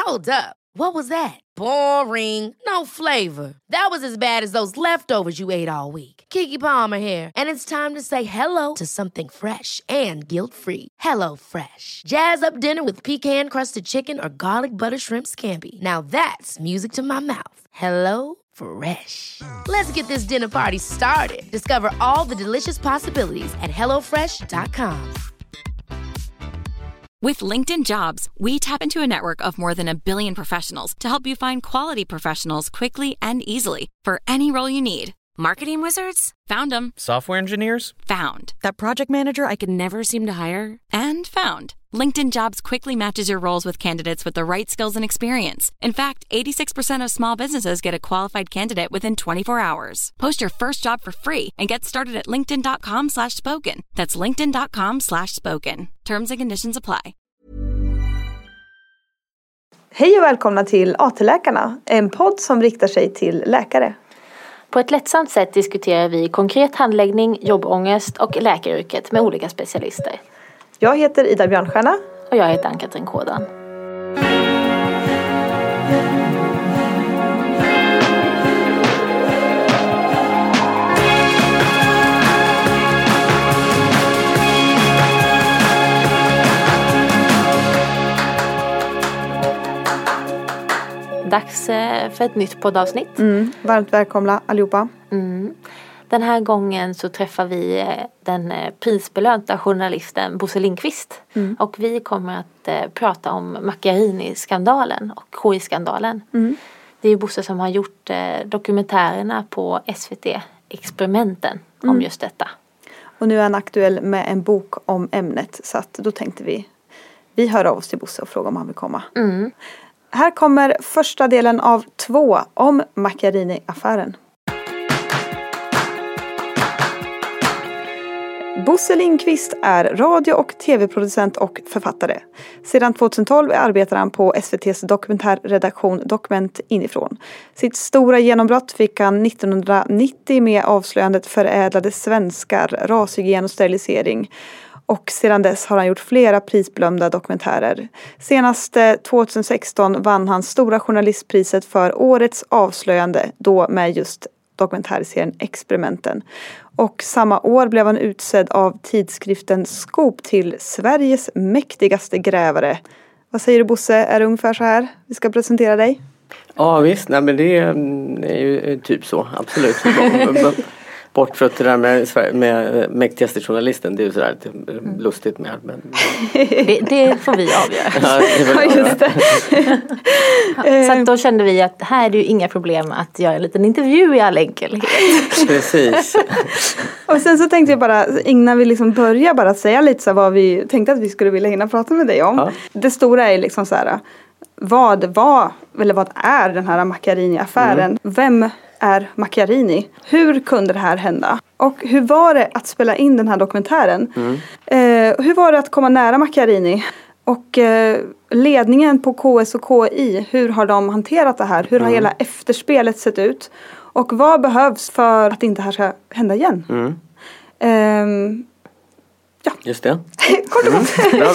Hold up. What was that? Boring. No flavor. That was as bad as those leftovers you ate all week. Keke Palmer here, and it's time to say hello to something fresh and guilt-free. Hello Fresh. Jazz up dinner with pecan-crusted chicken or garlic butter shrimp scampi. Now that's music to my mouth. Hello Fresh. Let's get this dinner party started. Discover all the delicious possibilities at hellofresh.com. With LinkedIn Jobs, we tap into a network of more than 1 billion professionals to help you find quality professionals quickly and easily for any role you need. Marketing wizards? Found them. Software engineers? Found. That project manager I could never seem to hire? And found. LinkedIn Jobs quickly matches your roles with candidates with the right skills and experience. In fact, 86% of small businesses get a qualified candidate within 24 hours. Post your first job for free and get started at linkedin.com/spoken. That's linkedin.com/spoken. Terms and conditions apply. Hej och välkomna till AT-läkarna, en podd som riktar sig till läkare. På ett lättsamt sätt diskuterar vi konkret handläggning, jobbångest och läkaryrket med olika specialister. Jag heter Ida Björnstjärna. Och jag heter Ann-Katrin Kådan. Dags för ett nytt poddavsnitt. Varmt välkomna allihopa. Den här gången så träffar vi den prisbelönta journalisten Bosse Lindqvist. Och vi kommer att prata om Macchiarini-skandalen och KI-skandalen. Det är Bosse som har gjort dokumentärerna på SVT, Experimenten, om just detta. Och nu är han aktuell med en bok om ämnet. Så att då tänkte vi hör av oss till Bosse och frågar om han vill komma. Här kommer första delen av 2 om Macchiarini-affären. Bosse Lindqvist är radio- och tv-producent och författare. Sedan 2012 arbetar han på SVT:s dokumentärredaktion Dokument inifrån. Sitt stora genombrott fick han 1990 med avslöjandet Förädlade svenskar, rashygien och sterilisering. Och sedan dess har han gjort flera prisbelönta dokumentärer. Senast 2016 vann han stora journalistpriset för årets avslöjande, då med just dokumentärserien Experimenten. Och samma år blev han utsedd av tidskriften Scoop till Sveriges mäktigaste grävare. Vad säger du Bosse? Är det ungefär så här vi ska presentera dig? Ja visst, nej, men det är ju typ så, absolut. Bort för det där med mäktigaste journalisten, det är ju sådär lustigt med. Men... Det får vi avgöra. Ja, just det. Så att då kände vi att här är det ju inga problem att göra en liten intervju i all enkelhet. Precis. Och sen så tänkte jag bara, innan vi liksom börjar bara säga lite så vad vi tänkte att vi skulle vilja hinna prata med dig om. Ja. Det stora är liksom så här, vad är den här Macchiarini-affären? Vem är Macchiarini? Hur kunde det här hända? Och hur var det att spela in den här dokumentären? Hur var det att komma nära Macchiarini? Och ledningen på KS och KI, hur har de hanterat det här? Hur har hela efterspelet sett ut? Och vad behövs för att inte det här ska hända igen? Ja. Just det. Kort och gott. Bra.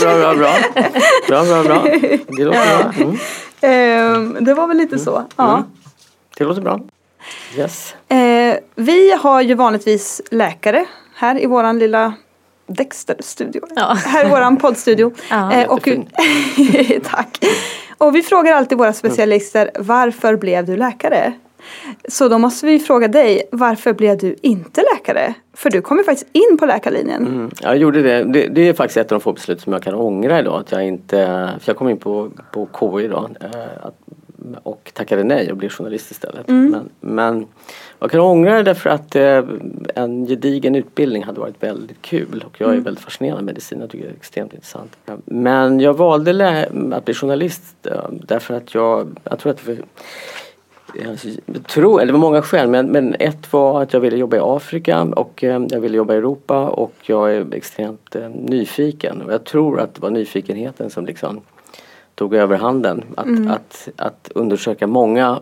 Det låter bra. Det var väl lite så. Ja. Det låter bra. Yes. Vi har ju vanligtvis läkare här i våran lilla Dexter-studio. Ja. Här i våran poddstudio. Ja. Och tack. Och vi frågar alltid våra specialister, varför blev du läkare? Så då måste vi fråga dig, varför blev du inte läkare? För du kom ju faktiskt in på läkarlinjen. Jag gjorde det. Det är faktiskt ett av de få beslut som jag kan ångra idag. Att jag inte, för jag kom in på KI då. Och tackade nej och blev journalist istället. Men jag kan ångra det därför att en gedigen utbildning hade varit väldigt kul. Och jag är väldigt fascinerad av medicin. Jag tycker det är extremt intressant. Men jag valde att bli journalist därför att jag tror att det var många skäl, men ett var att jag ville jobba i Afrika och jag ville jobba i Europa och jag är extremt nyfiken. Och jag tror att det var nyfikenheten som liksom tog över handen. Att undersöka många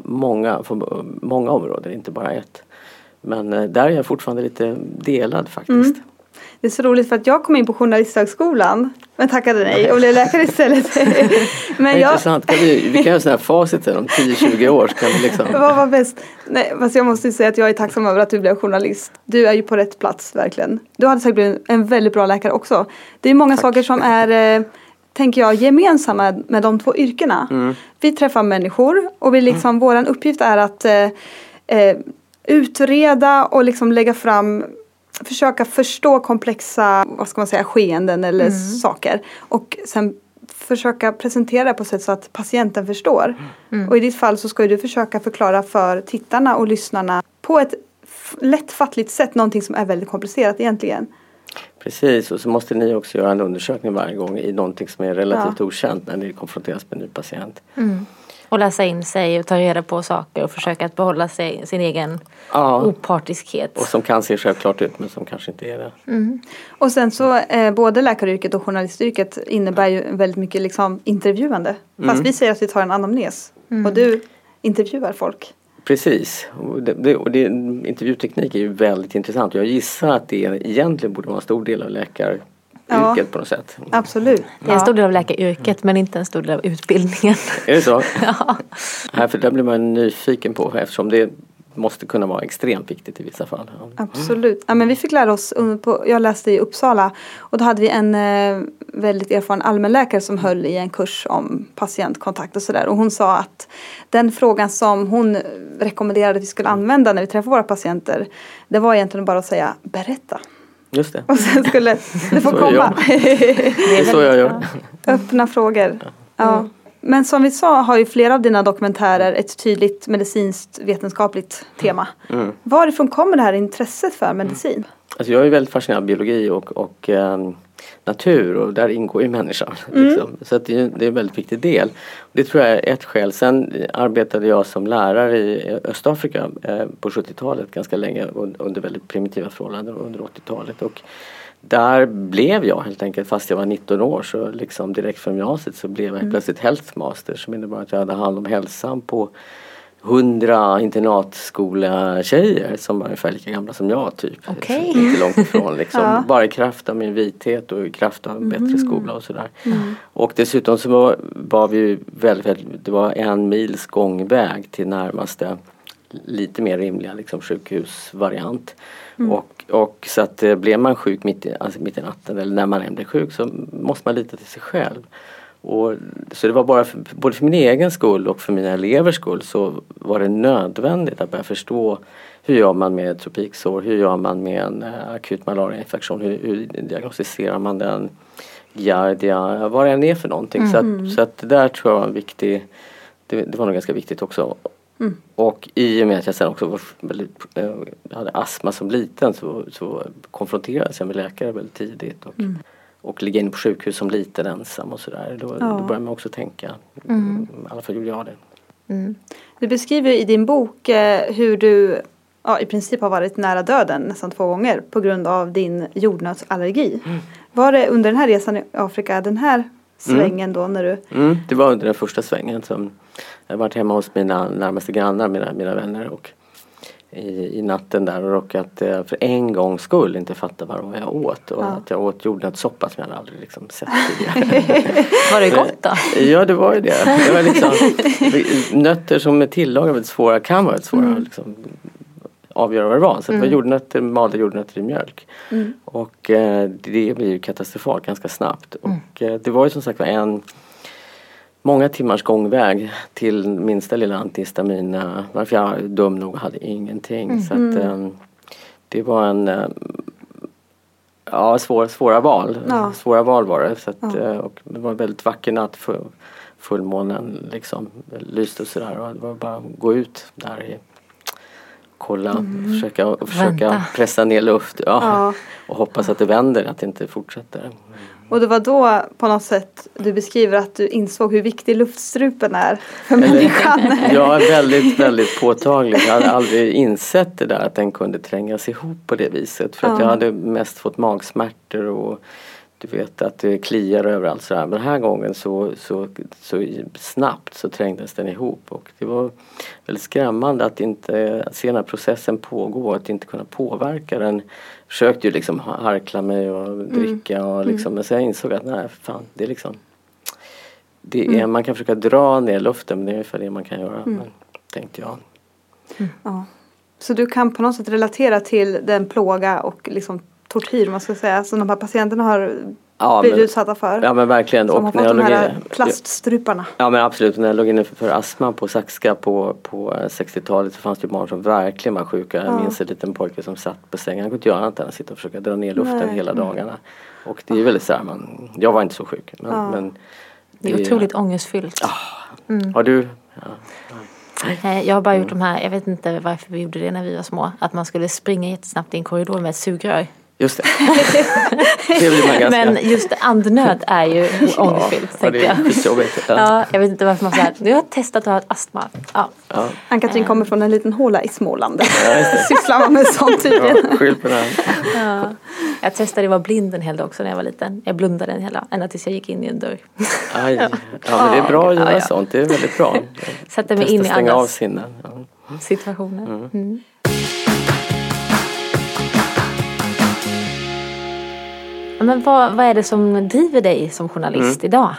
områden, inte bara ett. Men där är jag fortfarande lite delad faktiskt. Det är så roligt för att jag kom in på Journalisthögskolan men tackade nej och blev läkare istället. Men intressant. Vi kan göra sådana här facit om 10-20 år. Så kan vi liksom... Vad var bäst? Nej, fast jag måste säga att jag är tacksam över att du blev journalist. Du är ju på rätt plats, verkligen. Du hade säkert blivit en väldigt bra läkare också. Det är många saker som är, tänker jag, gemensamma med de två yrkena. Vi träffar människor och vi liksom, våran uppgift är att utreda och liksom lägga fram, försöka förstå komplexa, vad ska man säga, skeenden eller saker. Och sen försöka presentera det på sätt så att patienten förstår. Och i ditt fall så ska du försöka förklara för tittarna och lyssnarna på ett lättfattligt sätt någonting som är väldigt komplicerat egentligen. Precis, och så måste ni också göra en undersökning varje gång i någonting som är relativt okänt när ni konfronteras med en ny patient. Och läsa in sig och ta reda på saker och försöka att behålla sin egen opartiskhet. Och som kan se självklart ut men som kanske inte är det. Och sen så både läkaryrket och journalistyrket innebär ju väldigt mycket liksom intervjuande. Fast vi säger att vi tar en anamnes och du intervjuar folk. Precis, och intervjuteknik är ju väldigt intressant. Jag gissar att det egentligen borde vara en stor del av läkaryrket på något sätt. Absolut. Det är en stor del av läkaryrket men inte en stor del av utbildningen. Är det så? Ja. Nej, för där blir man nyfiken på eftersom det måste kunna vara extremt viktigt i vissa fall. Absolut. Ja, men vi fick lära oss, jag läste i Uppsala och då hade vi en väldigt erfaren allmänläkare som höll i en kurs om patientkontakt och sådär. Och hon sa att den frågan som hon rekommenderade att vi skulle använda när vi träffar våra patienter, det var egentligen bara att säga berätta. Just det. Och sen skulle det få komma. Det är så jag gör. Öppna frågor. Ja. Men som vi sa har ju flera av dina dokumentärer ett tydligt medicinskt vetenskapligt tema. Varifrån kommer det här intresset för medicin? Alltså jag är väldigt fascinerad av biologi och natur och där ingår ju människan. Liksom. Så att det är en väldigt viktig del. Det tror jag är ett skäl. Sen arbetade jag som lärare i Östafrika på 70-talet ganska länge under väldigt primitiva förhållanden under 80-talet. Och där blev jag helt enkelt, fast jag var 19 år så liksom direkt från gymnasiet så blev jag plötsligt health master som innebar att jag hade hand om hälsan på 100 internatskola-tjejer som var ungefär lika gamla som jag typ. Okay. Inte långt ifrån liksom. Bara i kraft av min vithet och i kraft av en bättre skola och sådär. Och dessutom så var vi väldigt, det var 1 mils gångväg till närmaste lite mer rimliga liksom, sjukhusvariant. Och så att blev man sjuk mitt i natten eller när man än blir sjuk så måste man lita till sig själv. Och, så det var bara både för min egen skull och för mina elevers skull så var det nödvändigt att börja förstå hur gör man med tropiksår, hur gör man med en akut malariainfektion, hur diagnostiserar man den, giardia, vad det än är för någonting. Så att det där tror jag var viktig, det var nog ganska viktigt också. Och i och med att jag sen också var hade astma som liten så konfronterades jag med läkare väldigt tidigt och ligga in på sjukhus som liten ensam och sådär. Då började man också tänka, i alla fall gjorde jag det. Du beskriver i din bok hur du i princip har varit nära döden nästan 2 gånger på grund av din jordnötsallergi. Var det under den här resan i Afrika, den här svängen då när du... Det var under den första svängen som jag varit hemma hos mina närmaste grannar, mina vänner och i natten där och råkat för en gång skulle inte fatta vad jag åt och att jag åt jordnötssoppa som jag aldrig liksom sett tidigare. Var det gott då? Ja, det var ju det. Det var liksom nötter som är tillagade väldigt svåra, kan vara väldigt svåra liksom avgöra vad det var. Så det var jordnötter, malda jordnötter i mjölk. Och det blir ju katastrofalt ganska snabbt. Och det var ju som sagt många timmars gångväg till minsta lilla antihistamin. Varför jag dum nog hade ingenting. Så att det var svåra val. Svåra val var det. Så att, och det var en väldigt vacker natt för fullmånen liksom lyste och sådär. Och det var bara att gå ut där kolla, försöka pressa ner luft och hoppas att det vänder, att det inte fortsätter. Och det var då på något sätt du beskriver att du insåg hur viktig luftstrupen är för människan. Ja, väldigt, väldigt påtagligt. Jag hade aldrig insett det där att den kunde trängas ihop på det viset. För att jag hade mest fått magsmärtor och du vet att det kliar överallt sådär. Men den här gången så snabbt så trängdes den ihop. Och det var väldigt skrämmande att se den här processen pågå. Att inte kunna påverka den. Jag försökte ju liksom harkla mig och dricka. Och liksom, men så jag insåg att nej, fan, det är liksom... man kan försöka dra ner luften, men det är ungefär det man kan göra. Men, tänkte jag. Ja. Så du kan på något sätt relatera till den plåga och liksom tortyr, man ska säga, som de här patienterna har blivit utsatta för. Ja, men verkligen. Som och har fått de här plaststruparna. Ja, men absolut. När jag låg inne för astma på Saxka på 60-talet så fanns det barn som verkligen var sjuka. Jag minns en liten pojke som satt på sängen. Han kunde inte göra annat än att sitta och försöka dra ner luften hela dagarna. Och det är väldigt så här, jag var inte så sjuk. Men det är otroligt ångestfyllt. Har du... Jag har bara gjort de här, jag vet inte varför vi gjorde det när vi var små. Att man skulle springa jättesnabbt i en korridor med ett sugrör. Just det. Det blir man ganska... Men just andnöd är ju ångestfyllt, tänkte jag. Ja, jag vet inte varför man säger. Nu har jag testat att ha ett astma. Ja. Ann-Katrin kommer från en liten håla i Småland. Sysslar man med sånt tydligen. Skyll på den. Ja. Jag testade att vara blind en hel dag också när jag var liten. Jag blundade ända tills jag gick in i en dörr. Aj. Ja, men det är bra att göra sånt. Det är väldigt bra. Sätta mig in i stänga av andras sinnen. situationer. Men vad är det som driver dig som journalist idag?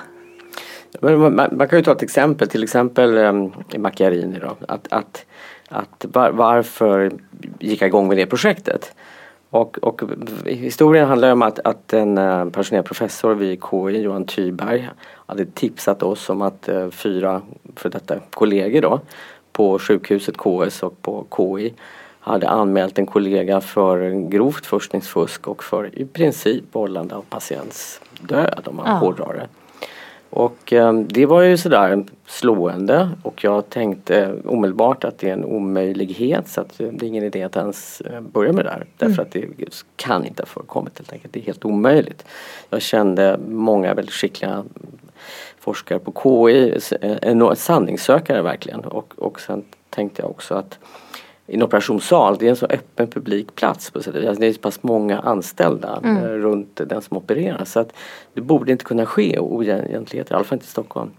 Man kan ju ta ett exempel. Till exempel Macchiarini då. Att varför gick jag igång med det projektet? Och historien handlar om att en pensionerad professor vid KI, Johan Tyberg, hade tipsat oss om att 4 för detta kollegor då på sjukhuset KS och på KI hade anmält en kollega för grovt forskningsfusk och för i princip vållande av patients död, om man hårdrar det. Och det var ju sådär slående och jag tänkte omedelbart att det är en omöjlighet, så att det är ingen idé att ens börja med det där. Därför att det kan inte ha förekommit helt enkelt. Det är helt omöjligt. Jag kände många väldigt skickliga forskare på KI, en sanningssökare verkligen. Och sen tänkte jag också att i en operationssal, det är en så öppen publikplats på sättet. Alltså det är så pass många anställda runt den som opererar. Så att det borde inte kunna ske oegentligheter, i alla fall inte i Stockholm.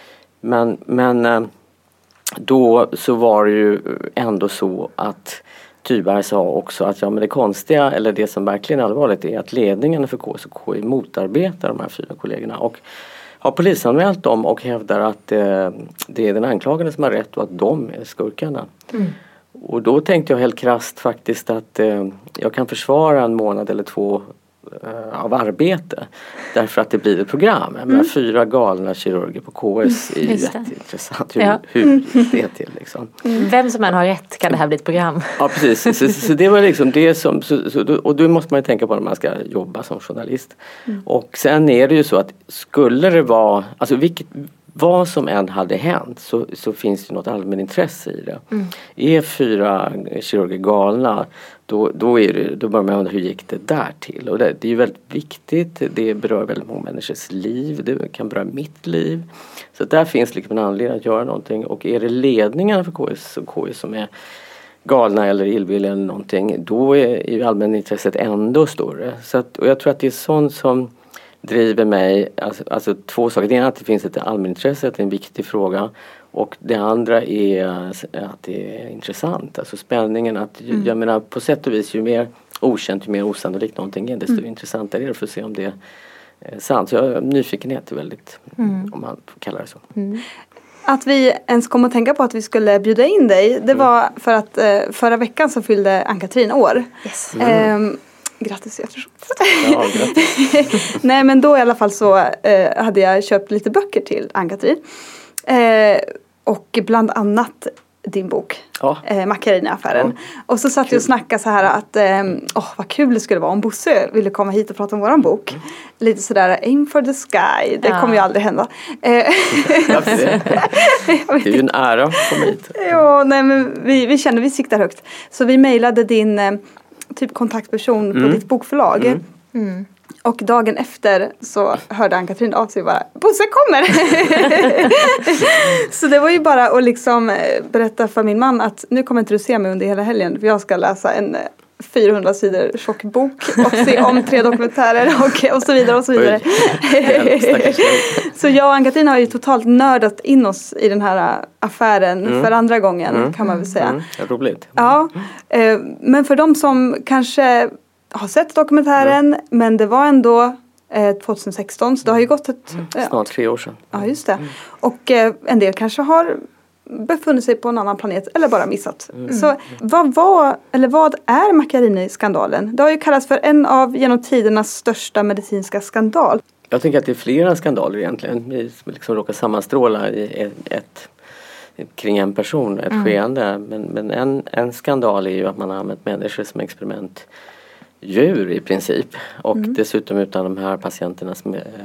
Men då så var det ju ändå så att Tyberg sa också att men det konstiga, eller det som verkligen är allvarligt, är att ledningen för KS och KI motarbetar de här 4 kollegorna. Och har polisanmält dem och hävdar att det är den anklagade som har rätt och att de är skurkarna. Och då tänkte jag helt krasst faktiskt att jag kan försvara 1 månad eller 2 av arbete. Därför att det blir ett program. Men 4 galna kirurger på KS är ju jätteintressant hur det är till. Liksom. Vem som än har rätt kan det här bli ett program. Ja, precis. Så det var liksom det som... och då måste man ju tänka på när man ska jobba som journalist. Och sen är det ju så att skulle det vara... Alltså vad som än hade hänt så finns det något allmänintresse i det. Är 4 kirurger galna, då börjar man undra hur gick det där till. Och det är ju väldigt viktigt, det berör väldigt många människors liv, det kan beröra mitt liv. Så där finns liksom en anledning att göra någonting. Och är det ledningen för KS och KI som är galna eller illvilliga eller någonting, då är ju allmänintresset ändå större. Och jag tror att det är sånt som driver mig, alltså 2 saker. Det ena är att det finns ett allmänintresse, att det är en viktig fråga. Och det andra är att det är intressant. Alltså spänningen att, jag menar på sätt och vis ju mer okänt, ju mer osannolikt någonting är, desto intressantare är det för att se om det är sant. Så jag har nyfikenhet väldigt, om man får kalla det så. Att vi ens kom att tänka på att vi skulle bjuda in dig, det var för att förra veckan så fyllde Ann-Katrin år. Yes. Grattis i efterskott. Ja, grattis. Nej, men då i alla fall så hade jag köpt lite böcker till Ann-Katrin. Och bland annat din bok. Macchiarini-affären. Och så satt jag och snackade så här att vad kul det skulle vara om Bosse ville komma hit och prata om våran bok. Lite sådär aim for the sky. Det kommer ju aldrig hända. Det är ju en ära att komma hit. Ja, nej, men vi kände vi siktar högt. Så vi mejlade din typ kontaktperson på ditt bokförlag. Och dagen efter så hörde Ann-Katrin av sig bara, Bosse kommer! Så det var ju bara att liksom berätta för min man att nu kommer inte du se mig under hela helgen. För jag ska läsa en 400 sidor tjock bok och se om 3 dokumentärer och så vidare och så vidare. Så jag och Ann-Katrin har ju totalt nördat in oss i den här affären för andra gången kan man väl säga. Roligt. Ja, men för de som kanske har sett dokumentären men det var ändå 2016 så det har ju gått snart 3 år sedan. Ja, just det. Och en del kanske har befunnit sig på en annan planet eller bara missat. Så vad är Macchiarini-skandalen? Det har ju kallats för en av genom tidernas största medicinska skandal. Jag tänker att det är flera skandaler egentligen. Vi liksom råkar sammanstråla i kring en person, ett skeende. Men en skandal är ju att man har använt människor som experimentdjur i princip. Och dessutom utan de här patienternas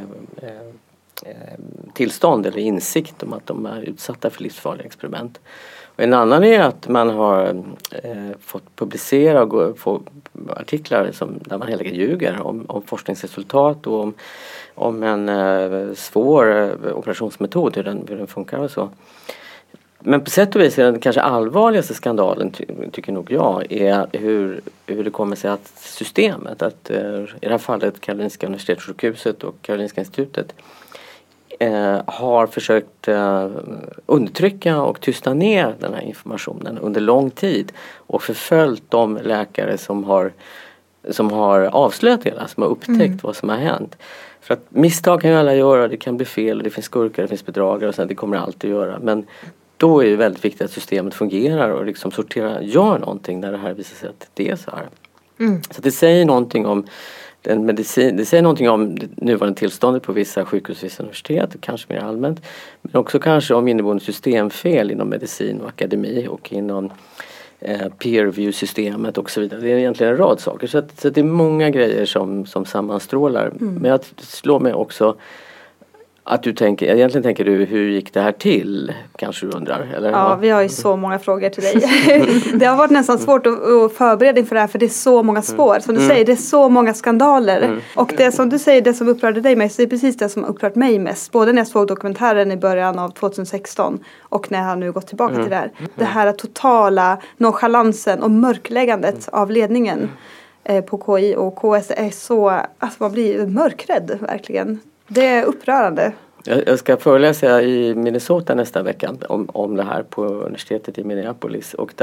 tillstånd eller insikt om att de är utsatta för livsfarliga experiment. Och en annan är att man har fått publicera och få artiklar där man helt enkelt ljuger om forskningsresultat och om en svår operationsmetod, hur den funkar och så. Men på sätt och vis är den kanske allvarligaste skandalen tycker nog jag är hur det kommer sig att systemet, att i det här fallet Karolinska Universitetssjukhuset och Karolinska institutet har försökt undertrycka och tysta ner den här informationen under lång tid och förföljt de läkare som har avslöjat det, som har upptäckt vad som har hänt. För att misstag kan ju alla göra, det kan bli fel, det finns skurkar, det finns bedragare och så, det kommer alltid att göra. Men då är det väldigt viktigt att systemet fungerar och liksom gör någonting när det här visar sig att det är så här. Så det säger någonting om den medicin, det säger någonting om nuvarande tillståndet på vissa sjukhus, vissa universitet, kanske mer allmänt. Men också kanske om inneboende systemfel inom medicin och akademi och inom peer review-systemet och så vidare. Det är egentligen en rad saker. Så det är många grejer som sammanstrålar. Men jag slår mig också att egentligen tänker du, hur gick det här till? Kanske du undrar, eller? Ja, vi har ju så många frågor till dig. Det har varit nästan svårt att förbereda inför det här, för det är så många spår. Som du säger, det är så många skandaler. Och det som du säger, det som upprörde dig mest, det är precis det som har upprört mig mest. Både när jag såg dokumentären i början av 2016 och när jag har nu gått tillbaka till det här. Det här totala nonchalansen och mörkläggandet av ledningen på KI och KS är så, alltså man blir mörkrädd verkligen. Det är upprörande. Jag ska föreläsa i Minnesota nästa vecka om det här på universitetet i Minneapolis. Och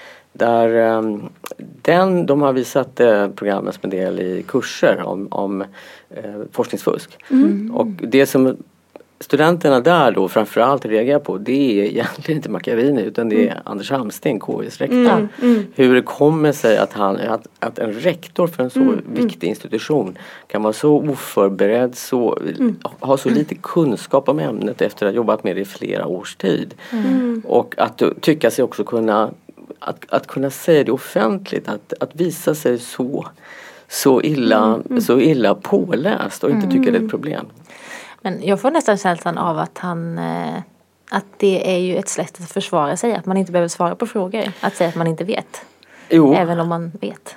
de har visat programmet som en del i kurser om forskningsfusk. Och det som studenterna där då framförallt reagerar på, det är egentligen inte Macchiarini utan det är Anders Hamsting, KI:s rektor. Hur det kommer sig att en rektor för en så viktig institution kan vara så oförberedd, ha så lite kunskap om ämnet efter att ha jobbat med det i flera års tid. Och att tycka sig också att kunna säga det offentligt, att visa sig så illa påläst och inte tycka det är ett problem. Men jag får nästan känslan av att att det är ju ett sätt att försvara sig, att man inte behöver svara på frågor, att säga att man inte vet. Jo. Även om man vet.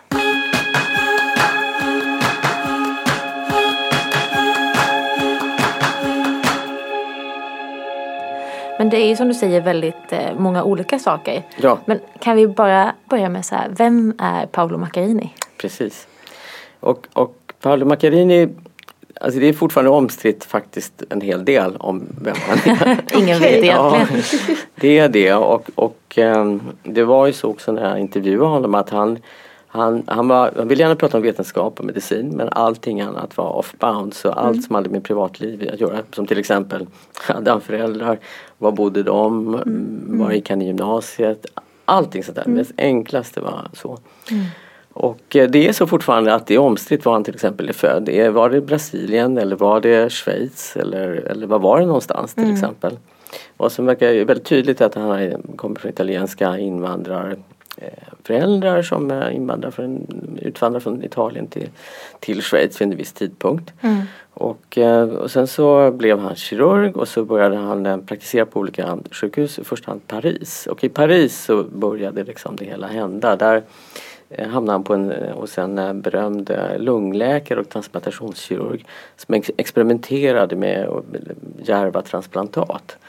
Men det är ju som du säger väldigt många olika saker. Ja. Men kan vi bara börja med så här, vem är Paolo Macchiarini? Precis. Och Paolo Macchiarini, alltså det är fortfarande omstritt faktiskt en hel del om vem han är. Ingen vet egentligen. Ja, det är det. Och det var ju så också när jag intervjuade honom att han ville gärna prata om vetenskap och medicin, men allting annat var off-bound. Så allt som hade med privatliv att göra, som till exempel hade han föräldrar, var bodde de, var gick han i gymnasiet, allting sånt där. Det enklaste var så. Och det är så fortfarande att det är omstritt var han till exempel är född. Var det Brasilien eller var det Schweiz eller var var det någonstans till exempel. Och som verkar väldigt tydligt att han kommer från italienska invandrarföräldrar som utvandrar från Italien till Schweiz vid en viss tidpunkt. Och sen så blev han kirurg och så började han praktisera på olika sjukhus, i första hand Paris. Och i Paris så började liksom det hela hända. Där hamnade han hos en berömd lungläkare och transplantationskirurg som experimenterade med djärva transplantat.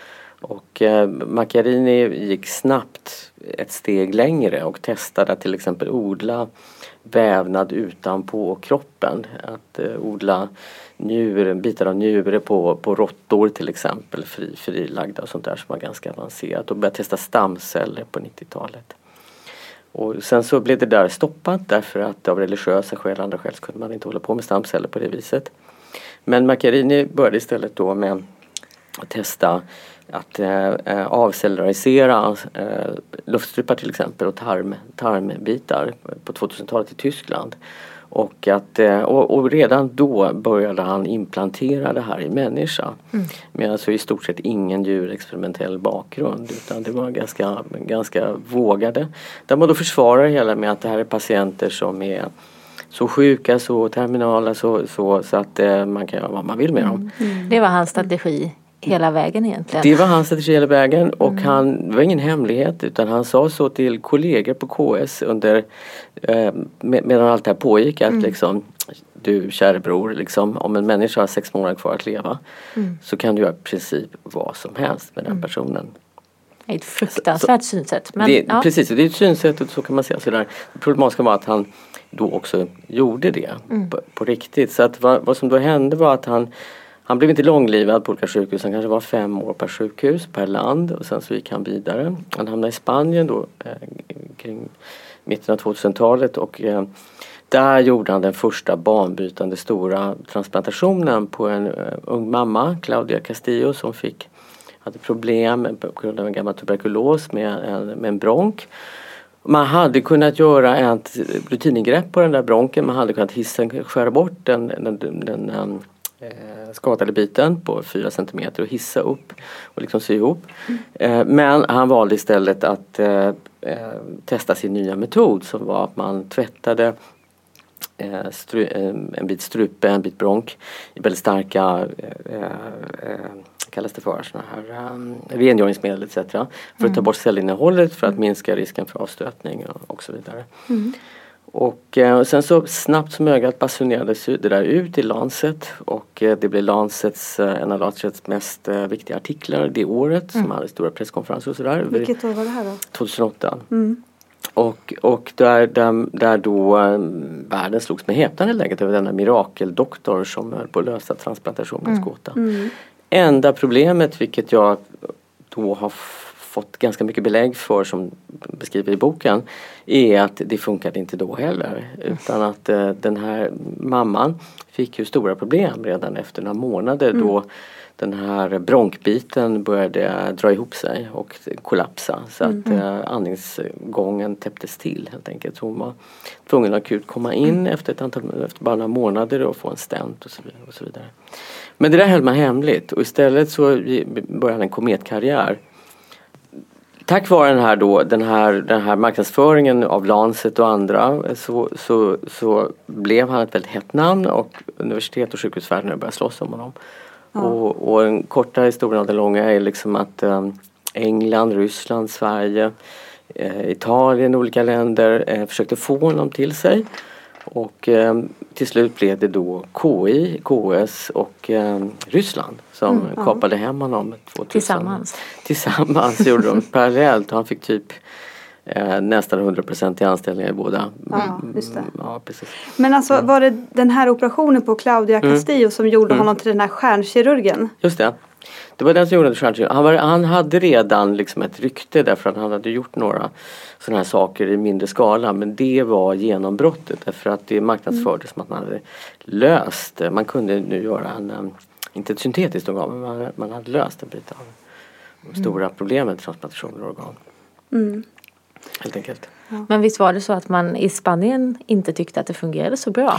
Och Macchiarini gick snabbt ett steg längre och testade att till exempel odla vävnad utanpå kroppen. Att odla bitar av njure på råttor till exempel, frilagda och sånt där som var ganska avancerat. Och började testa stamceller på 90-talet. Och sen så blev det där stoppat därför att av religiösa skäl, andra skäl, så kunde man inte hålla på med stamceller på det viset. Men Macchiarini började istället då med att testa att avcellularisera luftstrupar till exempel och tarmbitar på 2000-talet i Tyskland. Och redan då började han implantera det här i människa. Med alltså i stort sett ingen djurexperimentell bakgrund, utan det var ganska vågade. Där man då försvarar hela med att det här är patienter som är så sjuka, så terminala, så att man kan göra vad man vill med dem. Det var hans strategi hela vägen egentligen. Det var hans strategi hela vägen och det var ingen hemlighet, utan han sa så till kollegor på KS medan allt det här pågick att liksom, du kära bror, liksom, om en människa har 6 månader kvar att leva så kan du göra i princip vad som helst med den personen. Det är ett fruktansvärt synsätt. Men, Precis, det är ett synsätt och så kan man säga sådär. Det problematiska var att han då också gjorde det på riktigt. Så att vad som då hände var att han blev inte långlivad på olika sjukhus. Han kanske var 5 år per sjukhus, per land. Och sen så gick han vidare. Han hamnade i Spanien då kring mitten av 2000-talet. Och där gjorde han den första banbrytande stora transplantationen på en ung mamma, Claudia Castillo, som hade problem på grund av en gammal tuberkulos med en bronk. Man hade kunnat göra ett rutiningrepp på den där bronken. Man hade kunnat skära bort den skadade biten på 4 centimeter och hissa upp och liksom sy ihop. Men han valde istället att testa sin nya metod, som var att man tvättade en bit strupe, en bit bronk i väldigt starka kallas det för såna här rengöringsmedel etc. för att ta bort cellinnehållet, för att minska risken för avstötning och så vidare. Och sen så snabbt som ögat basunerades det där ut i Lancet, och det blev en av Lancets mest viktiga artiklar det året, som hade stora presskonferenser och sådär. Vilket år var det här då? 2008. Och där då världen slogs med häpnad helt enkelt över denna mirakeldoktor som höll på att lösa transplantationens gåta. Enda problemet, vilket jag då har fått ganska mycket belägg för, som beskriver i boken, är att det funkade inte då heller. Utan att den här mamman fick ju stora problem redan efter några månader då den här bronkbiten började dra ihop sig och kollapsa. Så att andningsgången täpptes till helt enkelt. Så hon var tvungen att akut komma in efter bara några månader och få en stent och så vidare. Men det där höll man hemligt, och istället så började han en kometkarriär. Tack vare den här marknadsföringen av Lancet och andra så blev han ett väldigt hett namn, och universitet och sjukhusvärlden började slåss om honom. Och en korta historia av den långa är liksom att England, Ryssland, Sverige, Italien, olika länder försökte få honom till sig. Och till slut blev det då KI, KS och Ryssland som kapade hem honom 2000. Tillsammans gjorde de parallellt. Han fick typ nästan 100% i anställningar i båda. Just det. Ja, precis. Men alltså var det den här operationen på Claudia Castillo som gjorde honom till den här stjärnkirurgen? Just det. Det var den som gjorde stjärnkirurgen. Han hade redan liksom ett rykte därför att han hade gjort några sådana här saker i mindre skala. Men det var genombrottet därför att det marknadsfördes som att man hade löst. Man kunde nu göra inte ett syntetiskt organ, men man hade löst en bit av de stora problemen med transplantationer och organ. Helt enkelt. Ja. Men visst var det så att man i Spanien inte tyckte att det fungerade så bra?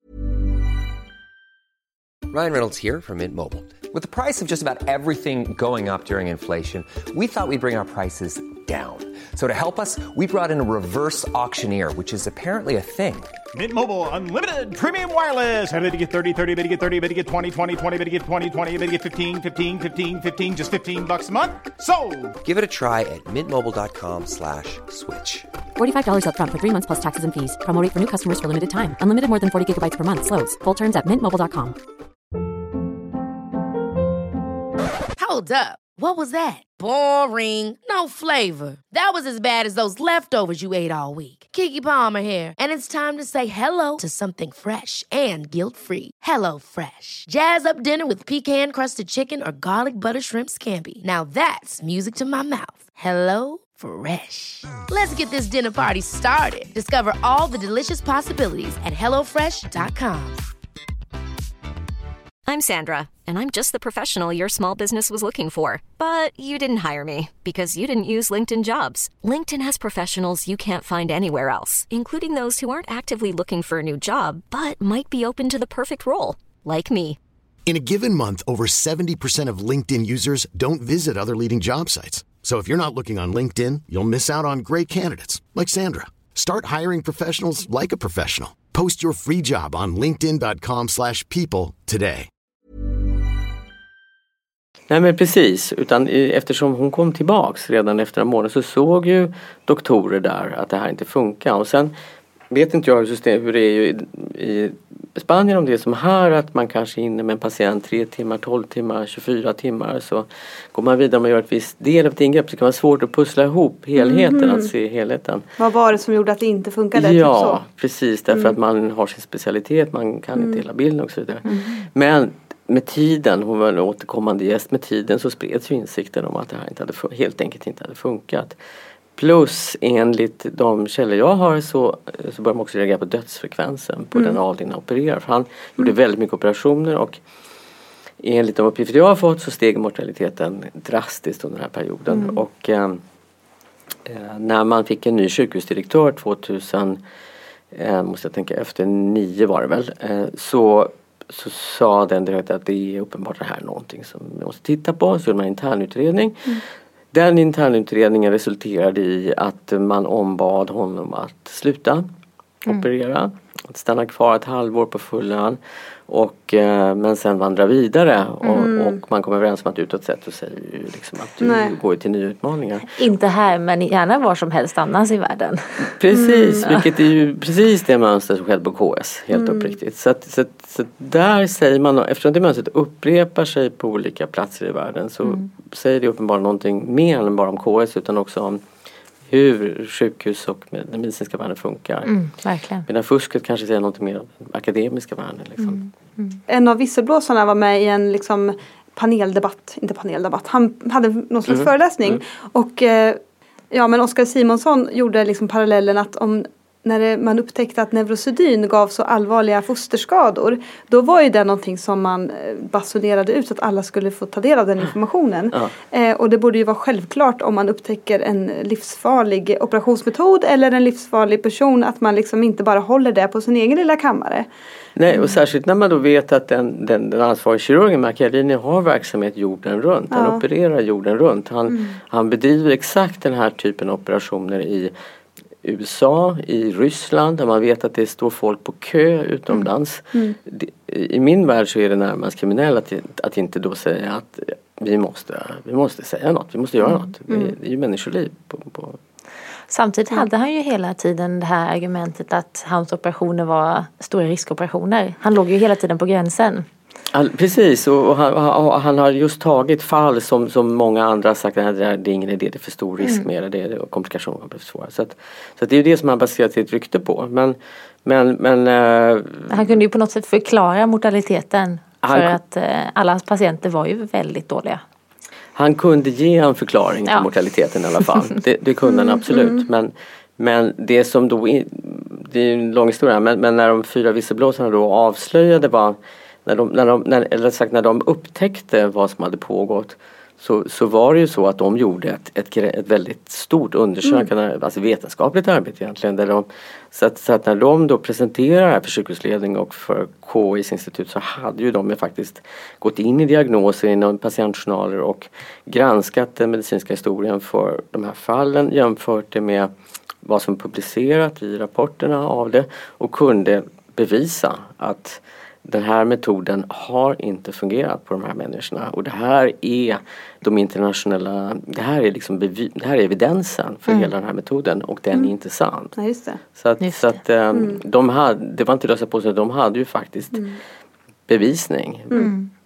Ryan Reynolds here from Mint Mobile. With the price of just about everything going up during inflation, we thought we'd bring our prices down. So to help us, we brought in a reverse auctioneer, which is apparently a thing. Mint Mobile Unlimited Premium Wireless. How to get 30, 30, bit to get 30, bit to get 20, 20, 20, bit to get 20, 20, bit to get 15, 15, 15, 15, just $15 a month? Sold! Give it a try at mintmobile.com/switch. $45 up front for 3 months plus taxes and fees. Promo rate for new customers for limited time. Unlimited more than 40 gigabytes per month. Slows full terms at mintmobile.com. Hold up. What was that? Boring. No flavor. That was as bad as those leftovers you ate all week. Keke Palmer here, and it's time to say hello to something fresh and guilt-free. Hello Fresh. Jazz up dinner with pecan-crusted chicken or garlic butter shrimp scampi. Now that's music to my mouth. Hello Fresh. Let's get this dinner party started. Discover all the delicious possibilities at hellofresh.com. I'm Sandra, and I'm just the professional your small business was looking for. But you didn't hire me because you didn't use LinkedIn Jobs. LinkedIn has professionals you can't find anywhere else, including those who aren't actively looking for a new job, but might be open to the perfect role, like me. In a given month, over 70% of LinkedIn users don't visit other leading job sites. So if you're not looking on LinkedIn, you'll miss out on great candidates, like Sandra. Start hiring professionals like a professional. Post your free job on linkedin.com/people today. Nej men precis, utan eftersom hon kom tillbaks redan efter en månad så såg ju doktorer där att det här inte funkar. Och sen vet inte jag hur det är ju i Spanien om det är som här att man kanske är inne med en patient 3 timmar, 12 timmar, 24 timmar så går man vidare och gör ett visst del av ett ingrepp så kan det vara svårt att pussla ihop helheten, att se helheten. Vad var det som gjorde att det inte funkade? Ja, typ så? Precis, därför att man har sin specialitet, man kan inte hela bilden och så vidare. Men med tiden, hon var en återkommande gäst, med tiden så spreds ju insikten om att det här inte hade, helt enkelt inte hade funkat. Plus enligt de källor jag har så börjar man också reagera på dödsfrekvensen på den avdelningen opererar. För han gjorde väldigt mycket operationer och enligt de uppgifter jag har fått så steg mortaliteten drastiskt under den här perioden. Och när man fick en ny sjukhusdirektör 2000, måste jag tänka efter 9 var det väl, så sa den direkt att det är uppenbart det här är någonting som vi måste titta på. Så gjorde man en internutredning. Den internutredningen resulterade i att man ombad honom att sluta operera. Att stanna kvar ett halvår på full lön. Men sen vandra vidare. Och man kommer överens om att utåt sett och säger liksom att du går till nya utmaningar. Inte här men gärna var som helst annars i världen. Precis, vilket är ju precis det mönster som skedde på KS. Helt uppriktigt. Så där säger man, eftersom det mönstret upprepar sig på olika platser i världen så säger det uppenbarligen någonting mer än bara om KS utan också om hur sjukhus och den medicinska världen funkar. Verkligen. Medan fusket kanske säger något mer om den akademiska världen. Liksom. En av visselblåsarna var med i en liksom paneldebatt. Han hade någon slags föreläsning. Och men Oskar Simonsson gjorde liksom parallellen att när man upptäckte att neurosedyn gav så allvarliga fosterskador, då var ju det någonting som man basunerade ut så att alla skulle få ta del av den informationen. Och det borde ju vara självklart om man upptäcker en livsfarlig operationsmetod eller en livsfarlig person att man liksom inte bara håller det på sin egen lilla kammare. Nej, och särskilt när man då vet att den ansvariga kirurgen Macchiarini har verksamhet jorden runt. Han opererar jorden runt. Han bedriver exakt den här typen av operationer i USA, i Ryssland där man vet att det står folk på kö utomlands. I min värld så är det närmast kriminellt att inte då säga att vi måste säga något, vi måste göra något. Det är ju människoliv på. Samtidigt hade han ju hela tiden det här argumentet att hans operationer var stora riskoperationer. Han låg ju hela tiden på gränsen. Precis, och han har just tagit fall som många andra har sagt att det är ingen idé, det är för stor risk med det är komplikationer kan bli svåra. Så det är ju det som han baserat sitt rykte på. Men han kunde ju på något sätt förklara mortaliteten för att alla hans patienter var ju väldigt dåliga. Han kunde ge en förklaring till mortaliteten i alla fall. Det kunde han absolut. Men det som då, det är en lång historia, men när de 4 visselblåsarna då avslöjade när de upptäckte vad som hade pågått så var det ju så att de gjorde ett väldigt stort undersökande, alltså vetenskapligt arbete egentligen. Så att när de då presenterar det här för sjukhusledning och för KIs institut så hade ju de faktiskt gått in i diagnoser inom patientjournaler och granskat den medicinska historien för de här fallen, jämfört det med vad som publicerat i rapporterna av det och kunde bevisa att den här metoden har inte fungerat på de här människorna och det här är det här är evidensen för hela den här metoden och den är inte sann. Ja, just det. Så att det var inte lösa på sig, de hade ju faktiskt bevisning.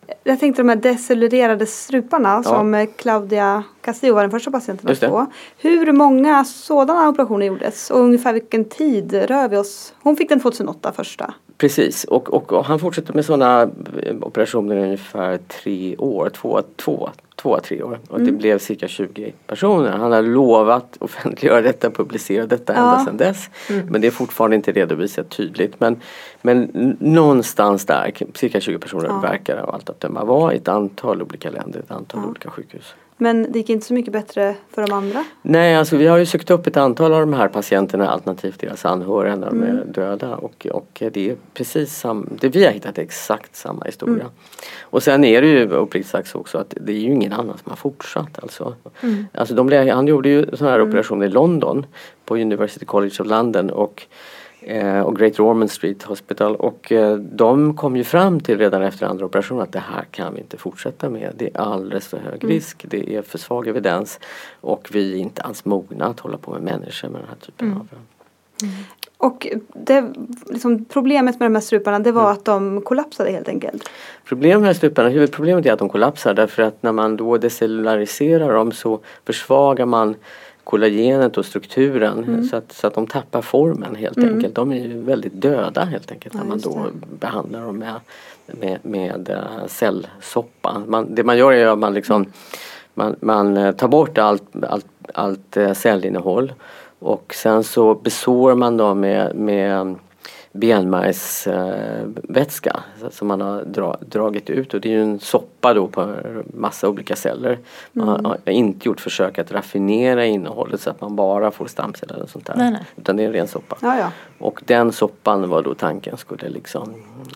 Jag tänkte de här decellullerade struparna som Claudia Castillo var den första patienten att få. Hur många sådana operationer gjordes och ungefär vilken tid rör vi oss? Hon fick den 2008 första. Precis, och han fortsätter med sådana operationer i ungefär 3 år, 2-3 år. Och det blev cirka 20 personer. Han har lovat offentliggöra detta, publicera detta ända sedan dess. Men det är fortfarande inte redovisat tydligt. Men någonstans där, cirka 20 personer verkar av allt att döma vara i ett antal olika länder, ett antal olika sjukhus. Men det gick inte så mycket bättre för de andra? Nej, alltså vi har ju sökt upp ett antal av de här patienterna alternativt deras anhöriga när de är döda. Och det är precis det vi har hittat exakt samma historia. Och sen är det ju uppriktigt sagt också att det är ju ingen annan som har fortsatt. Alltså han gjorde ju sådana här operationer i London på University College of London och Great Ormond Street Hospital och de kom ju fram till redan efter andra operationen att det här kan vi inte fortsätta med. Det är alldeles för hög risk, det är för svag evidens och vi är inte alls mogna att hålla på med människor med den här typen av... Och problemet med de här struparna det var att de kollapsade helt enkelt. Problemet med struparna, huvudproblemet är att de kollapsar därför att när man då decellulariserar dem så försvagar man kollagenet och strukturen så att de tappar formen helt enkelt. De är ju väldigt döda helt enkelt när man då behandlar dem med cellsoppa. Det man gör är att man tar bort allt cellinnehåll och sen så besår man dem med benmärgsvätska som man har dragit ut och det är ju en soppa då på massa olika celler. Man har inte gjort försök att raffinera innehållet så att man bara får stamceller eller sånt där. Nej. Utan det är en ren soppa. Ja. Och den soppan var då tanken skulle liksom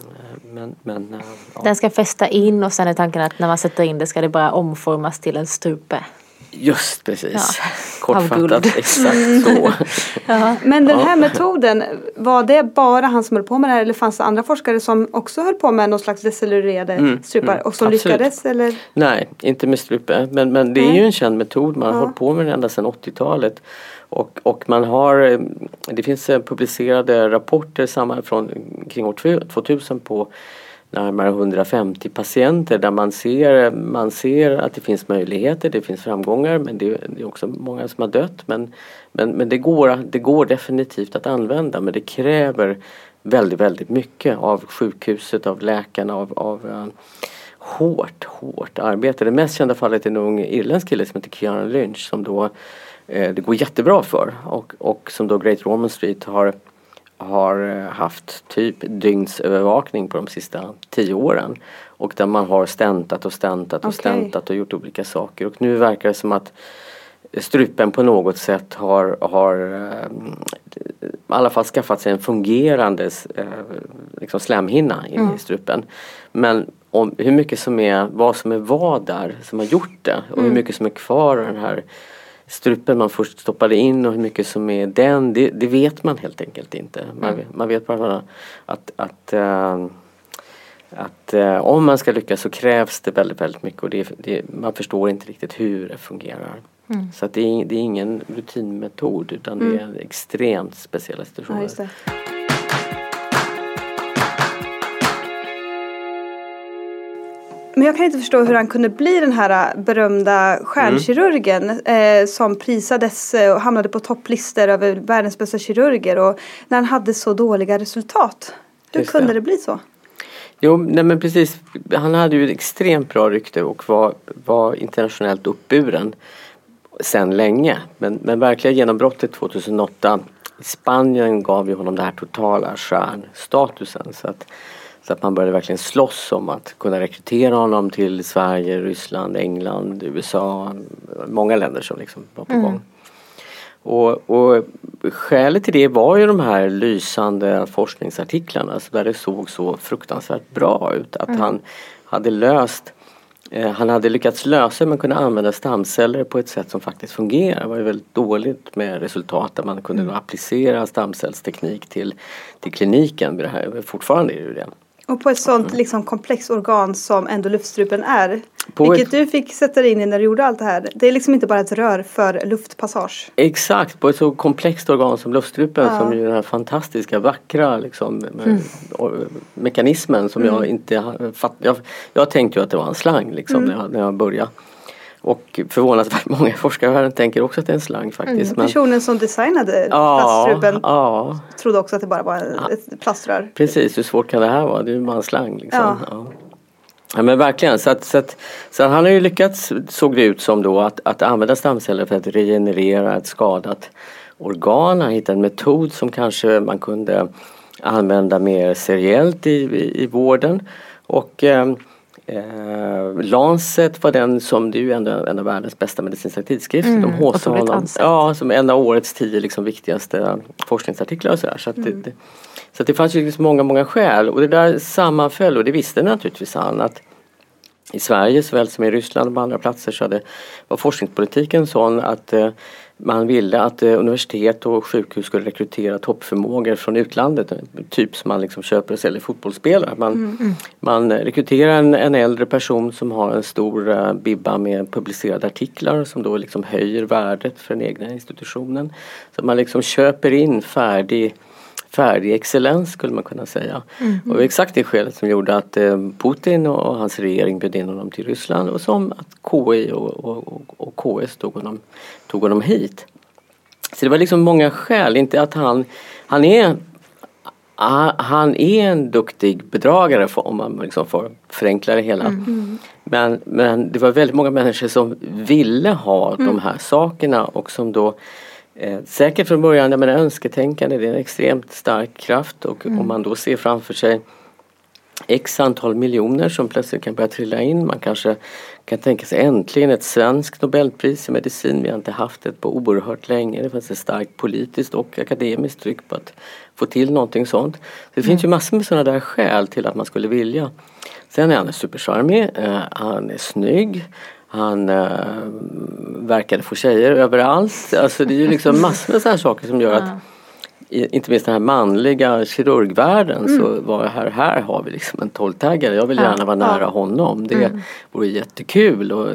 Den ska fästa in och sen är tanken att när man sätter in det ska det bara omformas till en strupe. Just precis. Kortfattat exakt så. Men den här metoden, var det bara han som höll på med det här eller fanns det andra forskare som också höll på med någon slags decellurerade strupar och som lyckades? Eller? Nej, inte med strupe. Men det är ju en känd metod. Man har hållit på med den ända sedan 80-talet. Och man har, det finns publicerade rapporter från kring år 2000 på närmare 150 patienter där man ser att det finns möjligheter, det finns framgångar men det är också många som har dött men det går definitivt att använda men det kräver väldigt, väldigt mycket av sjukhuset, av läkarna, av hårt arbete. Det mest kända fallet är en ung irländsk kille som heter Kieran Lynch som då det går jättebra för och som då Great Ormond Street har haft typ dygnsövervakning på de sista 10 åren och där man har stentat och gjort olika saker och nu verkar det som att strupen på något sätt har i alla fall skaffat sig en fungerande liksom slemhinna in i strupen men om hur mycket vad som är vad där som har gjort det och hur mycket som är kvar av den här strupen man först stoppade in och hur mycket som är den, det vet man helt enkelt inte. Man vet bara att om man ska lyckas så krävs det väldigt, väldigt mycket och man förstår inte riktigt hur det fungerar. Så att det är ingen rutinmetod utan det är extremt speciella situationer. Ja, just det. Men jag kan inte förstå hur han kunde bli den här berömda stjärnkirurgen som prisades och hamnade på topplistor över världens bästa kirurger och när han hade så dåliga resultat. Hur kunde det bli så? Jo, nej men precis. Han hade ju ett extremt bra rykte och var internationellt uppburen sedan länge. Men verkliga genombrottet 2008 i Spanien gav ju honom den här totala stjärnstatusen så att man började verkligen slåss om att kunna rekrytera honom till Sverige, Ryssland, England, USA, många länder som liksom var på gång. Och skälet till det var ju de här lysande forskningsartiklarna där det såg så fruktansvärt bra ut att han hade lyckats lösa men kunde använda stamceller på ett sätt som faktiskt fungerar. Det var ju väldigt dåligt med resultat där man kunde då applicera stamcellsteknik till kliniken. Det här, fortfarande är det ju det. Och på ett sånt liksom komplex organ som ändå luftstrupen är Vilket du fick sätta dig in i när du gjorde allt det här. Det är liksom inte bara ett rör för luftpassage. Exakt, på ett så komplext organ som luftstrupen som är den här fantastiska, vackra liksom, mekanismen som jag inte jag tänkte ju att det var en slang liksom, när jag började. Och förvånansvärt många forskare tänker också att det är en slang faktiskt. Personen som designade plaststrupen trodde också att det bara var ett plaströr. Precis, hur svårt kan det här vara? Det är ju bara en slang liksom. Ja, men verkligen, så han har ju lyckats, såg det ut som då, att använda stamceller för att regenerera ett skadat organ. Han hittade en metod som kanske man kunde använda mer seriellt i vården. Och Lancet var den som, det är ju ändå en av världens bästa medicinska tidskrifter. De håsade honom som en av årets 10 liksom viktigaste forskningsartiklar och sådär. Så det fanns ju liksom många skäl, och det där sammanföll, och det visste naturligtvis han, att i Sverige såväl som i Ryssland och på andra platser så var forskningspolitiken sån att man ville att universitet och sjukhus skulle rekrytera toppförmågor från utlandet, typ som man liksom köper och säljer fotbollsspelare. Man rekryterar en äldre person som har en stor bibba med publicerade artiklar som då liksom höjer värdet för den egna institutionen. Så man liksom köper in färdig excellens, skulle man kunna säga. Och exakt det skälet som gjorde att Putin och hans regering bjöd in honom till Ryssland, och som att KI och KS tog honom hit. Så det var liksom många skäl, inte att han är en duktig bedragare, om man liksom får förenkla det hela. Men det var väldigt många människor som ville ha de här sakerna, och som då säkert från början, jag menar, önsketänkande, det är en extremt stark kraft, och om man då ser framför sig x antal miljoner som plötsligt kan börja trilla in, man kanske kan tänka sig äntligen ett svenskt Nobelpris i medicin, vi har inte haft det på oerhört länge, det finns ett starkt politiskt och akademiskt tryck på att få till någonting sånt. Så det finns ju massor med sådana där skäl till att man skulle vilja. Sen är han supercharmig, han är snygg, han verkade få tjejer överallt. Alltså det är ju liksom massor med sådana saker som gör att inte minst den här manliga kirurgvärlden så var här har vi liksom en 12-taggare. Jag vill gärna vara nära honom. Det vore jättekul, och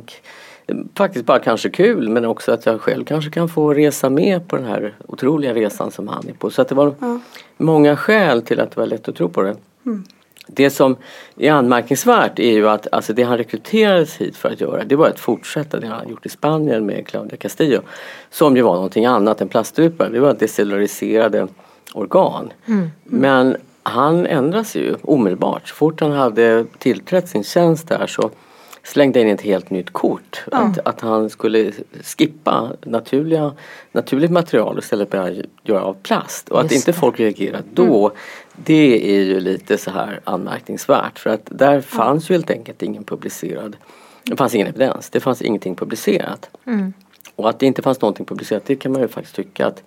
faktiskt bara kanske kul, men också att jag själv kanske kan få resa med på den här otroliga resan som han är på. Så att det var många skäl till att det var lätt att tro på det. Det som är anmärkningsvärt är ju att alltså det han rekryterades hit för att göra, det var att fortsätta det han gjort i Spanien med Claudia Castillo, som ju var någonting annat än plaststrupar. Det var decellulariserade organ. Men han ändras ju omedelbart. Så fort han hade tillträtt sin tjänst där så slängde in ett helt nytt kort. Att han skulle skippa naturligt material och istället börja göra av plast. Och att inte folk reagerar då, det är ju lite så här anmärkningsvärt. För att där fanns ju helt enkelt ingen publicerad, det fanns ingen evidens, det fanns ingenting publicerat. Och att det inte fanns någonting publicerat, det kan man ju faktiskt tycka att,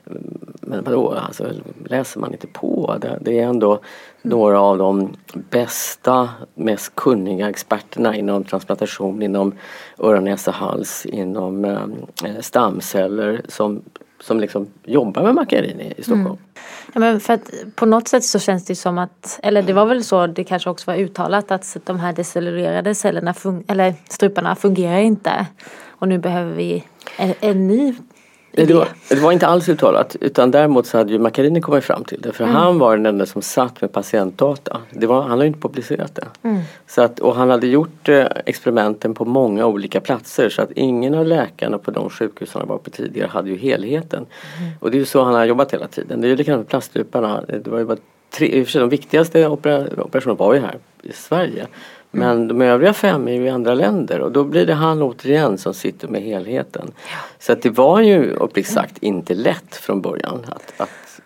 men vadå, alltså, läser man inte på? Det är ändå några av de bästa, mest kunniga experterna inom transplantation, inom öron, näsa, hals, inom stamceller som liksom jobbar med Macchiarini i Stockholm. Ja, men för att på något sätt så känns det som att, eller det var väl så, det kanske också var uttalat att de här decellulärade cellerna eller struparna fungerar inte, och nu behöver vi en ny. Det var inte alls uttalat, utan däremot så hade ju Macchiarini kommit fram till det, för han var den enda som satt med patientdata. Han hade ju inte publicerat det. Så att, och han hade gjort experimenten på många olika platser, så att ingen av läkarna på de sjukhus han var på tidigare hade ju helheten. Och det är ju så han har jobbat hela tiden. Det är ju likadant med plaststruparna. Det var ju bara de viktigaste operationerna var ju här i Sverige. Men de övriga 5 är ju i andra länder, och då blir det han återigen som sitter med helheten. Så att det var ju uppriktigt sagt inte lätt från början att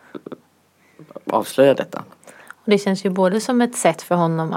avslöja detta. Det känns ju både som ett sätt för honom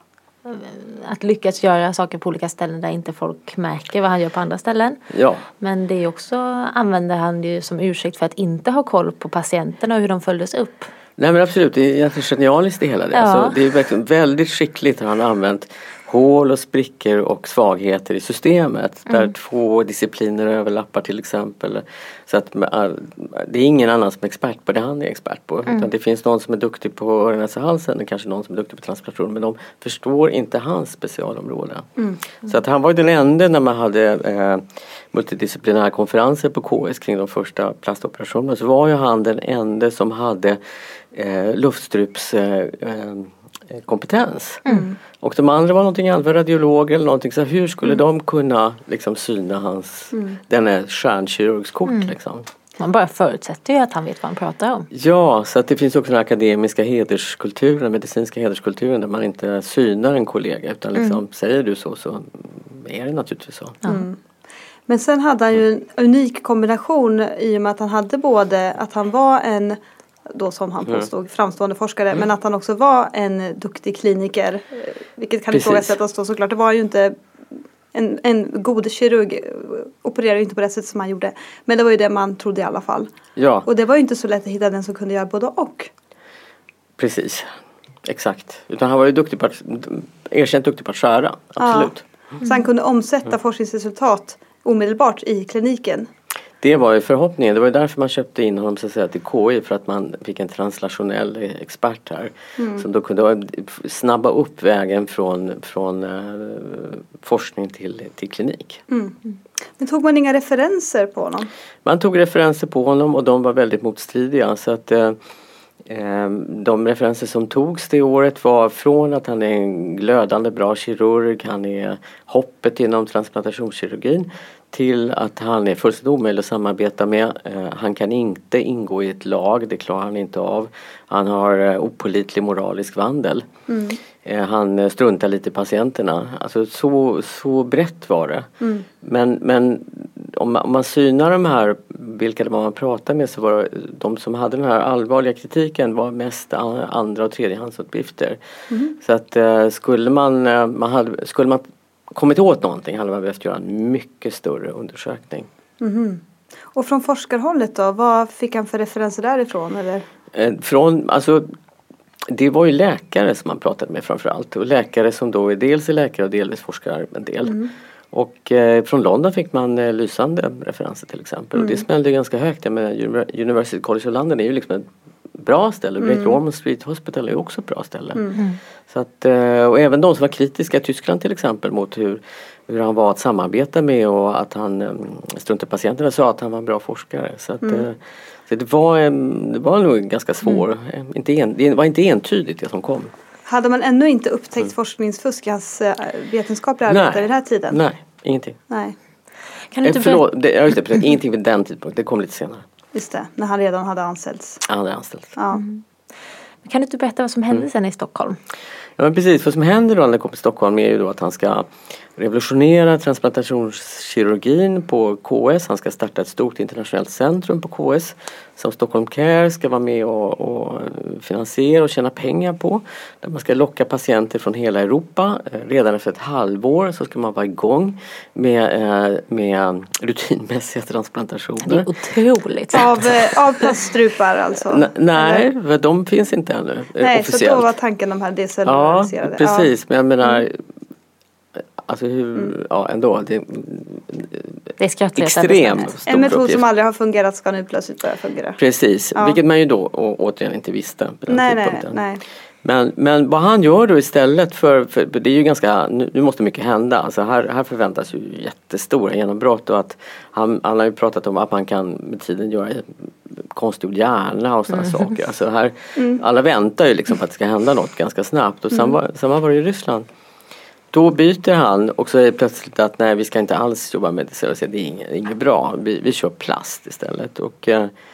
att lyckas göra saker på olika ställen där inte folk märker vad han gör på andra ställen. Ja. Men det är också, använder han ju som ursäkt för att inte ha koll på patienterna och hur de följdes upp. Nej, men absolut, det är genialiskt det hela. Ja. Alltså, det är verkligen väldigt skickligt att han har använt hål och sprickor och svagheter i systemet. Där 2 discipliner överlappar till exempel. Så att det är ingen annan som är expert på det han är expert på. Utan det finns någon som är duktig på öron, näsa, halsen och kanske någon som är duktig på transplantation. Men de förstår inte hans specialområde. Så att han var den enda när man hade multidisciplinära konferenser på KS kring de första plastoperationerna. Så var ju han den enda som hade luftstrups kompetens. Och de andra var någonting annat, radiologer eller någonting. Så hur skulle de kunna liksom syna hans denna stjärnkirurgskort liksom? Man bara förutsätter ju att han vet vad han pratar om. Ja, så att det finns också den akademiska hederskulturen, medicinska hederskulturen där man inte synar en kollega utan liksom säger du så är det naturligtvis så. Men sen hade han ju en unik kombination i och med att han hade både att han var en, då som han påstod, framstående forskare, men att han också var en duktig kliniker, vilket kan ifrågasättas då såklart. Det var ju inte en god kirurg opererar ju inte på det sättet som han gjorde, men det var ju det man trodde i alla fall. Ja. Och det var ju inte så lätt att hitta den som kunde göra både och. Precis, exakt. Utan han var ju erkänt duktig på att skära, absolut. Ja. Så han kunde omsätta forskningsresultat omedelbart i kliniken. Det var ju förhoppningen. Det var ju därför man köpte in honom så att säga, till KI, för att man fick en translationell expert här. Som då kunde snabba upp vägen från forskning till klinik. Men tog man inga referenser på honom? Man tog referenser på honom och de var väldigt motstridiga. Så att de referenser som togs det året var från att han är en glödande bra kirurg, han är hoppet inom transplantationskirurgin, till att han är fullständigt omöjlig att samarbeta med. Han kan inte ingå i ett lag, det klarar han inte av. Han har opålitlig moralisk vandel. Han struntar lite i patienterna. Alltså så brett var det. Men om man synar de här, vilka man pratar med, så var de som hade den här allvarliga kritiken var mest andra- och tredjehandsuppgifter. Så att skulle man kommit åt någonting hade man behövt göra en mycket större undersökning. Och från forskarhållet då, vad fick han för referenser därifrån? Eller? Det var ju läkare som man pratade med framförallt. Och läkare som då dels är läkare och delvis forskar en del. Och från London fick man lysande referenser till exempel. Och det smällde ganska högt. Jag menar, University College of London är ju liksom ett bra ställe. Great Ormond Street Hospital är ju också ett bra ställe. Så att, och även de som var kritiska i Tyskland till exempel mot hur han var att samarbeta med och att han struntade patienterna, sa att han var en bra forskare. Så att, så det var nog ganska svår. Det var inte entydigt det som kom. Hade man ännu inte upptäckt forskningsfusk i hans vetenskapliga arbete vid den här tiden? Nej, ingenting. Nej. Kan du inte ingenting vid den tidpunkten, det kom lite senare. Just det, när han redan hade anställts. Han hade anställts. Ja. Kan du inte berätta vad som hände sen i Stockholm? Ja, men precis. Vad som händer då när han kommer till Stockholm är ju då att han ska revolutionera transplantationskirurgin på KS. Han ska starta ett stort internationellt centrum på KS som Stockholm Care ska vara med och finansiera och tjäna pengar på. Där man ska locka patienter från hela Europa. Redan efter ett halvår så ska man vara igång med rutinmässiga transplantationer. Det är otroligt. Av plaststrupar alltså? Nej, de finns inte ännu. Nej, officiellt. Så då var tanken de här decellulariserade. Ja, precis. Men jag menar, alltså ändå. Det är skrattretande. Extremt stor en metod uppgift. Som aldrig har fungerat ska nu plötsligt börja fungera. Precis, vilket man ju då återigen inte visste på den tidpunkten. Nej. Men vad han gör då istället för det är ju ganska, nu måste mycket hända. Alltså här förväntas ju jättestora genombrott och att han har ju pratat om att man kan med tiden göra konstgjord hjärna och sådana saker. Alltså här, alla väntar ju liksom på att det ska hända något ganska snabbt. Och samma var det i Ryssland. Då byter han och så är det plötsligt att nej, vi ska inte alls jobba med det. Det är inget bra. Vi kör plast istället. Och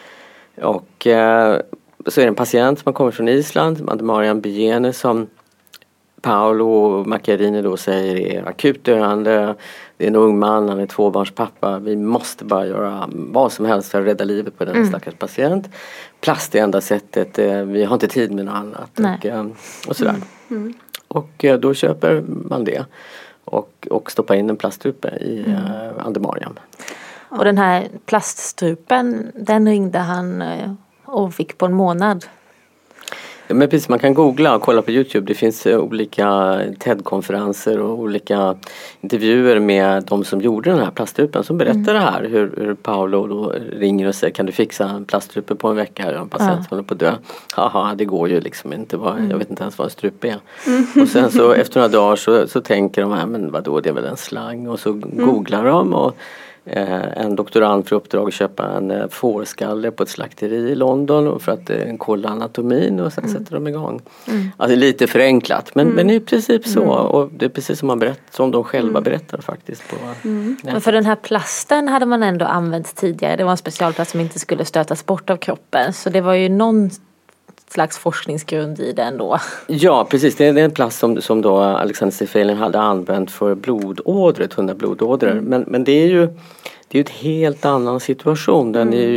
så är det en patient som har kommit från Island, Andemariam Biene, som Paolo Macchiarini då säger är akut döende. Det är en ung man, han är 2-barnspappa. Vi måste bara göra vad som helst för att rädda livet på den stackars patient. Plast är enda sättet, vi har inte tid med något annat. Och sådär. Och då köper man det och stoppar in en plaststrupe i Andemariam. Och den här plaststrupen, den ringde han och fick på en månad. Men precis, man kan googla och kolla på YouTube. Det finns olika TED-konferenser och olika intervjuer med de som gjorde den här plaststrupen som berättar det här. Hur Paolo då ringer och säger, kan du fixa en plaststrupe på en vecka? Jag har en patient som håller på att dö. Haha, det går ju liksom inte. Jag vet inte ens vad en strupe är. Och sen så efter några dagar så tänker de här, men vadå, det är väl en slang. Och så googlar de och en doktorand får uppdrag att köpa en fårskalle på ett slakteri i London för att kolla anatomin och sen sätter de igång. Alltså lite förenklat men det är i princip så och det är precis som de själva berättar faktiskt. Men för den här plasten hade man ändå använt tidigare. Det var en specialplast som inte skulle stötas bort av kroppen så det var ju någon slags forskningsgrund i den då. Ja, precis. Det är en plast som då Alexander Sefelin hade använt för blodådror, tunna blodådror. Men det är ju ett helt annan situation.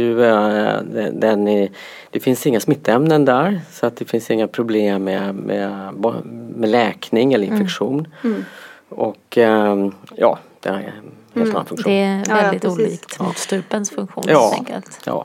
Det finns inga smittämnen där så att det finns inga problem med läkning eller infektion. Och det är en helt annan funktion. Det är väldigt olikt mot strupens funktion helt enkelt. Ja.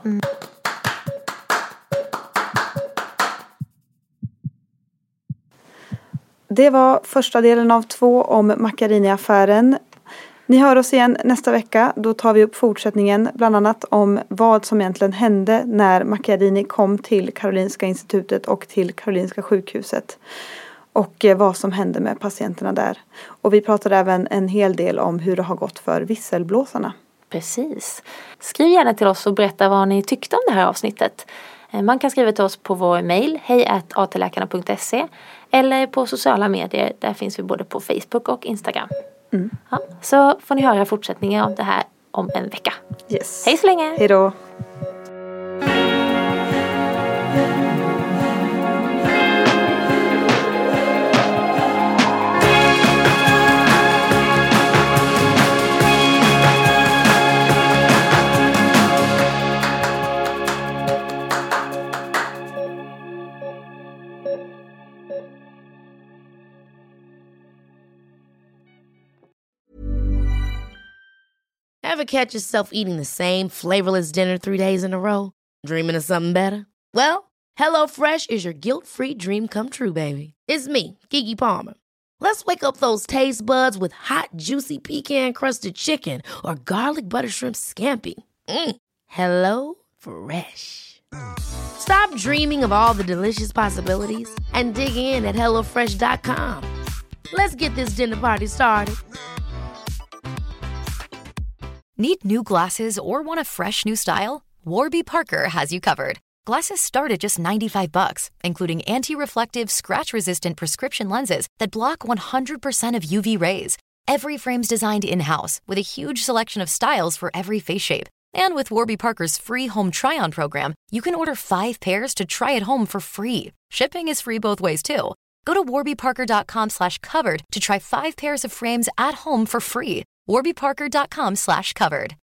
Det var första delen av 2 om Macchiarini-affären. Ni hör oss igen nästa vecka. Då tar vi upp fortsättningen bland annat om vad som egentligen hände när Macchiarini kom till Karolinska institutet och till Karolinska sjukhuset. Och vad som hände med patienterna där. Och vi pratar även en hel del om hur det har gått för visselblåsarna. Precis. Skriv gärna till oss och berätta vad ni tyckte om det här avsnittet. Man kan skriva till oss på vår mejl hej@atläkarna.se eller på sociala medier. Där finns vi både på Facebook och Instagram. Ja, så får ni höra fortsättningen av det här om en vecka. Yes. Hej så länge! Hej då! Ever catch yourself eating the same flavorless dinner 3 days in a row? Dreaming of something better? Well, HelloFresh is your guilt-free dream come true, baby. It's me, Keke Palmer. Let's wake up those taste buds with hot, juicy pecan-crusted chicken or garlic butter shrimp scampi. Hello Fresh. Stop dreaming of all the delicious possibilities and dig in at HelloFresh.com. Let's get this dinner party started. Need new glasses or want a fresh new style? Warby Parker has you covered. Glasses start at just $95, including anti-reflective, scratch-resistant prescription lenses that block 100% of UV rays. Every frame's designed in-house with a huge selection of styles for every face shape. And with Warby Parker's free home try-on program, you can order 5 pairs to try at home for free. Shipping is free both ways, too. Go to warbyparker.com/covered to try 5 pairs of frames at home for free. warbyparker.com/covered.